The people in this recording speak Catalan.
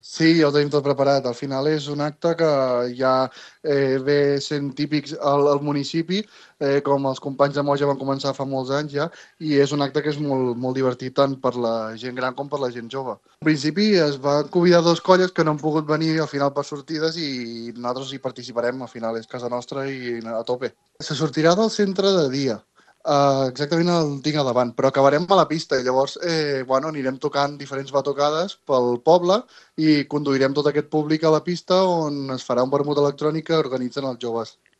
Sí, ja ho tenim tot preparat. Al final és un acte que ja ve sent típics al municipi, com els companys de Moja van començar fa molts anys ja, i és un acte que és molt, molt divertit tant per la gent gran com per la gent jove. Al principi es van convidar dos colles que no han pogut venir al final per sortides i nosaltres hi participarem, al final és casa nostra i a tope. Se sortirà del centre de dia. Exactament el tinc a davant, però acabarem a la pista i llavors anirem tocant diferents batocades pel poble i conduirem tot aquest públic a la pista on es farà un vermut electrònic que organitzen els joves.